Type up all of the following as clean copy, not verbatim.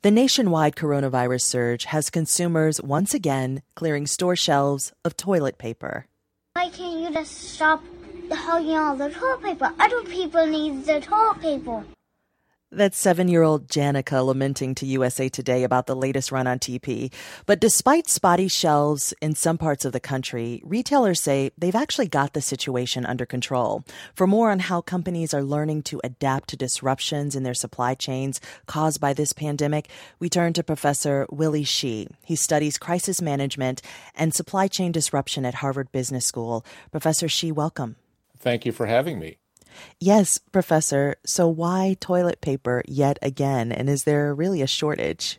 The nationwide coronavirus surge has consumers once again clearing store shelves of toilet paper. Why can't you just stop hogging all the toilet paper? Other people need the toilet paper. That's 7-year-old Janica lamenting to USA Today about the latest run on TP. But despite spotty shelves in some parts of the country, retailers say they've actually got the situation under control. For more on how companies are learning to adapt to disruptions in their supply chains caused by this pandemic, we turn to Professor Willy Shih. He studies crisis management and supply chain disruption at Harvard Business School. Professor Shih, welcome. Thank you for having me. Yes, Professor. So why toilet paper yet again? And is there really a shortage?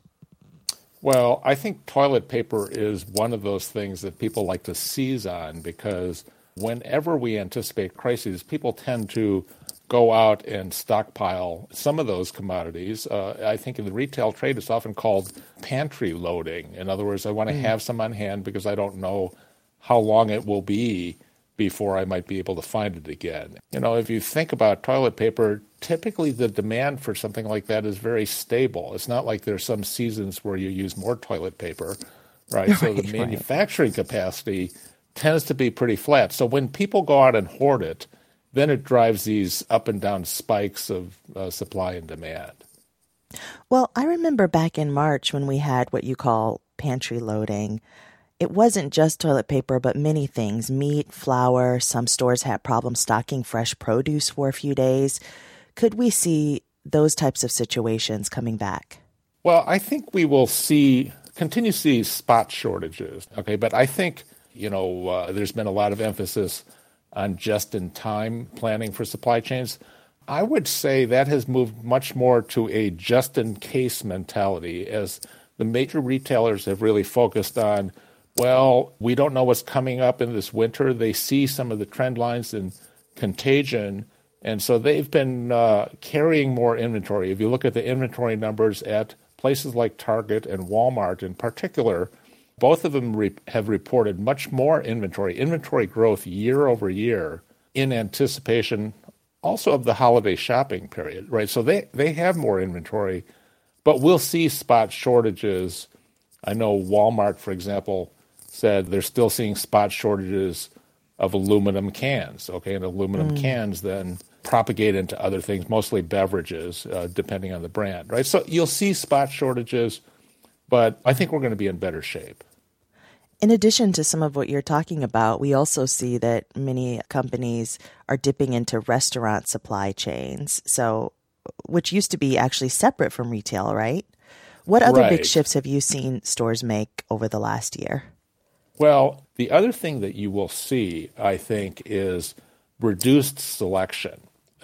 Well, I think toilet paper is one of those things that people like to seize on because whenever we anticipate crises, people tend to go out and stockpile some of those commodities. I think in the retail trade, it's often called pantry loading. In other words, I want to have some on hand because I don't know how long it will be before I might be able to find it again. You know, if you think about toilet paper, typically the demand for something like that is very stable. It's not like there's some seasons where you use more toilet paper, right? So the manufacturing capacity tends to be pretty flat. So when people go out and hoard it, then it drives these up and down spikes of supply and demand. Well, I remember back in March when we had what you call pantry loading. It wasn't just toilet paper, but many things, meat, flour. Some stores had problems stocking fresh produce for a few days. Could we see those types of situations coming back? Well, I think we will continue to see spot shortages, okay? But I think, there's been a lot of emphasis on just-in-time planning for supply chains. I would say that has moved much more to a just-in-case mentality as the major retailers have really focused on, well, we don't know what's coming up in this winter. They see some of the trend lines in contagion, and so they've been carrying more inventory. If you look at the inventory numbers at places like Target and Walmart in particular, both of them have reported much more inventory growth year over year in anticipation also of the holiday shopping period, right? So they have more inventory, but we'll see spot shortages. I know Walmart, for example, said they're still seeing spot shortages of aluminum cans, okay? And aluminum cans then propagate into other things, mostly beverages, depending on the brand, right? So you'll see spot shortages, but I think we're going to be in better shape. In addition to some of what you're talking about, we also see that many companies are dipping into restaurant supply chains, which used to be actually separate from retail, right? What other big shifts have you seen stores make over the last year? Well, the other thing that you will see, I think, is reduced selection.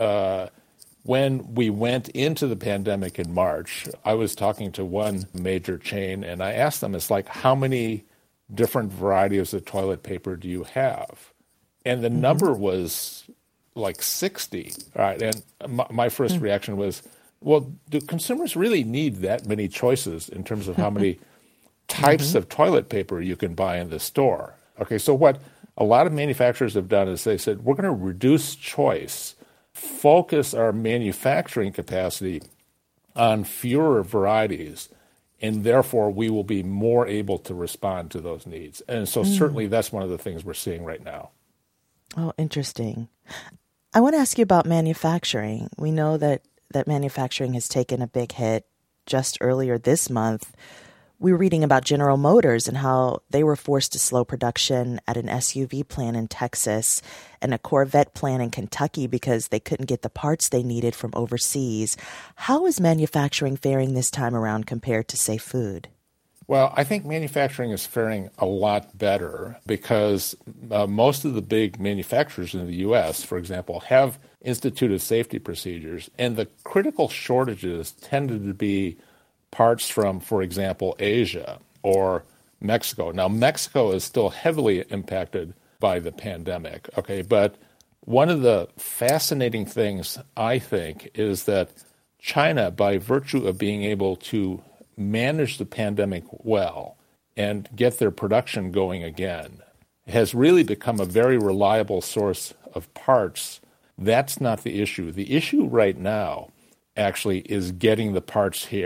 When we went into the pandemic in March, I was talking to one major chain, and I asked them, it's like, how many different varieties of toilet paper do you have? And the number was like 60, right? And my first reaction was, well, do consumers really need that many choices in terms of how many types of toilet paper you can buy in the store? Okay, so what a lot of manufacturers have done is they said, we're going to reduce choice, focus our manufacturing capacity on fewer varieties, and therefore we will be more able to respond to those needs. And so certainly that's one of the things we're seeing right now. Oh, interesting. I want to ask you about manufacturing. We know that manufacturing has taken a big hit. Just earlier this month, we were reading about General Motors and how they were forced to slow production at an SUV plant in Texas and a Corvette plant in Kentucky because they couldn't get the parts they needed from overseas. How is manufacturing faring this time around compared to, say, food? Well, I think manufacturing is faring a lot better because most of the big manufacturers in the U.S., for example, have instituted safety procedures, and the critical shortages tended to be parts from, for example, Asia or Mexico. Now, Mexico is still heavily impacted by the pandemic, okay? But one of the fascinating things, I think, is that China, by virtue of being able to manage the pandemic well and get their production going again, has really become a very reliable source of parts. That's not the issue. The issue right now actually is getting the parts here.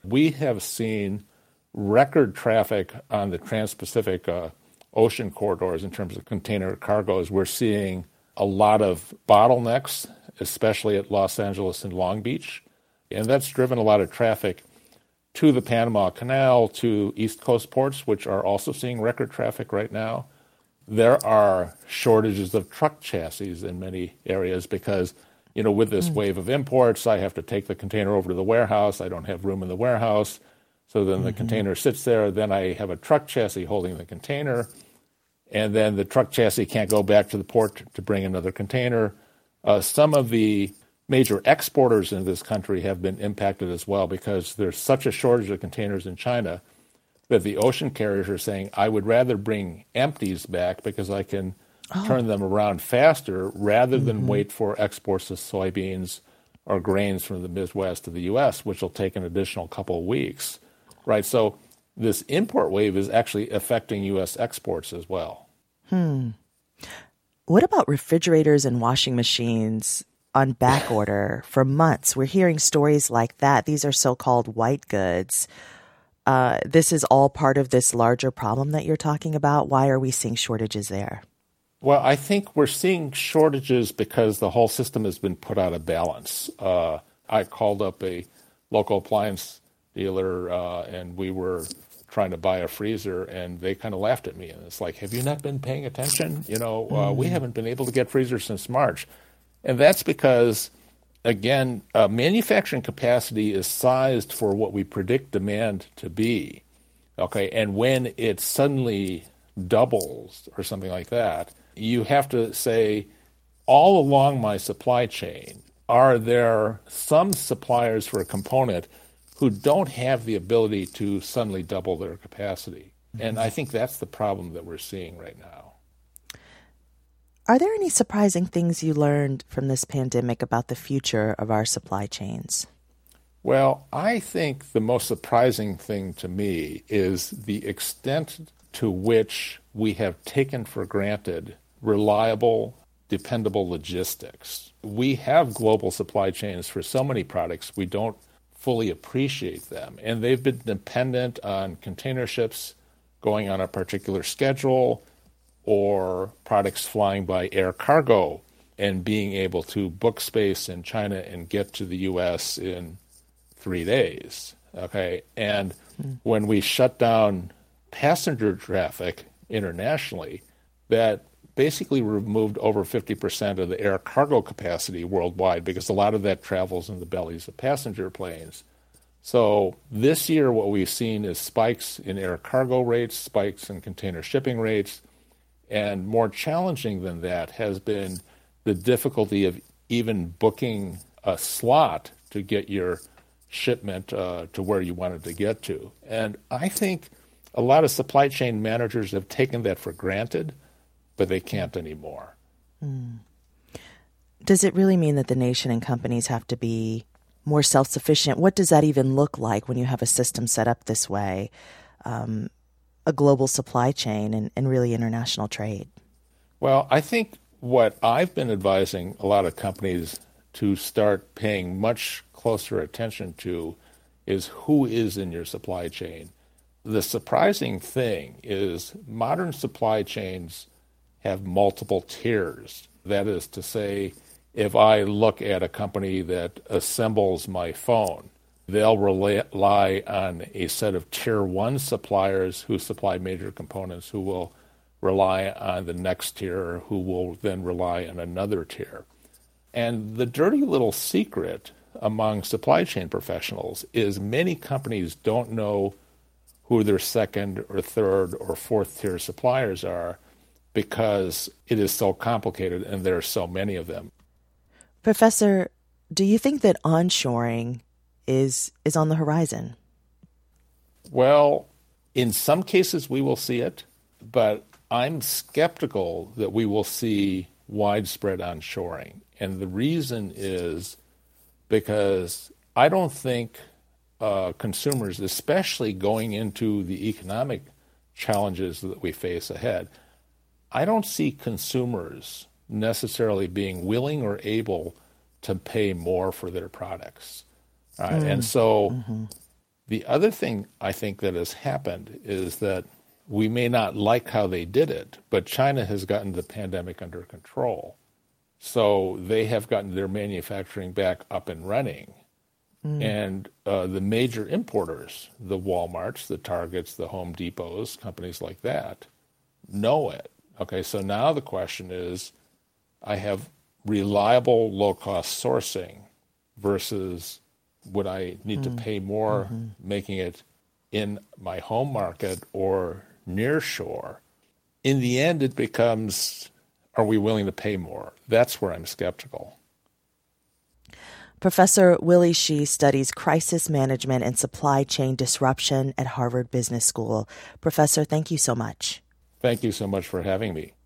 We have seen record traffic on the Trans-Pacific ocean corridors in terms of container cargoes. We're seeing a lot of bottlenecks, especially at Los Angeles and Long Beach, and that's driven a lot of traffic to the Panama Canal, to East Coast ports, which are also seeing record traffic right now. There are shortages of truck chassis in many areas because, with this wave of imports, I have to take the container over to the warehouse. I don't have room in the warehouse. So then the container sits there. Then I have a truck chassis holding the container. And then the truck chassis can't go back to the port to bring another container. Some of the major exporters in this country have been impacted as well because there's such a shortage of containers in China that the ocean carriers are saying, I would rather bring empties back because I can turn them around faster rather than wait for exports of soybeans or grains from the Midwest to the U.S., which will take an additional couple of weeks, right? So this import wave is actually affecting U.S. exports as well. What about refrigerators and washing machines on back order for months? We're hearing stories like that. These are so-called white goods. This is all part of this larger problem that you're talking about. Why are we seeing shortages there? Well, I think we're seeing shortages because the whole system has been put out of balance. I called up a local appliance dealer and we were trying to buy a freezer and they kind of laughed at me. And it's like, have you not been paying attention? We haven't been able to get freezers since March. And that's because, again, manufacturing capacity is sized for what we predict demand to be, okay? And when it suddenly doubles or something like that, you have to say, all along my supply chain, are there some suppliers for a component who don't have the ability to suddenly double their capacity? And I think that's the problem that we're seeing right now. Are there any surprising things you learned from this pandemic about the future of our supply chains? Well, I think the most surprising thing to me is the extent to which we have taken for granted reliable, dependable logistics. We have global supply chains for so many products, we don't fully appreciate them. And they've been dependent on container ships going on a particular schedule, or products flying by air cargo and being able to book space in China and get to the U.S. in 3 days, okay? And when we shut down passenger traffic internationally, that basically removed over 50% of the air cargo capacity worldwide because a lot of that travels in the bellies of passenger planes. So this year what we've seen is spikes in air cargo rates, spikes in container shipping rates, and more challenging than that has been the difficulty of even booking a slot to get your shipment to where you wanted to get to. And I think a lot of supply chain managers have taken that for granted, but they can't anymore. Does it really mean that the nation and companies have to be more self-sufficient? What does that even look like when you have a system set up this way? A global supply chain and really international trade? Well, I think what I've been advising a lot of companies to start paying much closer attention to is who is in your supply chain. The surprising thing is modern supply chains have multiple tiers. That is to say, if I look at a company that assembles my phone, they'll rely on a set of tier one suppliers who supply major components, who will rely on the next tier, who will then rely on another tier. And the dirty little secret among supply chain professionals is many companies don't know who their second or third or fourth tier suppliers are because it is so complicated and there are so many of them. Professor, do you think that onshoring is on the horizon? Well, in some cases we will see it, but I'm skeptical that we will see widespread onshoring. And the reason is because I don't think consumers, especially going into the economic challenges that we face ahead, I don't see consumers necessarily being willing or able to pay more for their products. And so The other thing I think that has happened is that we may not like how they did it, but China has gotten the pandemic under control. So they have gotten their manufacturing back up and running. And the major importers, the Walmarts, the Targets, the Home Depots, companies like that, know it. Okay, so now the question is, I have reliable low-cost sourcing versus would I need to pay more making it in my home market or near shore? In the end, it becomes, are we willing to pay more? That's where I'm skeptical. Professor Willy Shih studies crisis management and supply chain disruption at Harvard Business School. Professor, thank you so much. Thank you so much for having me.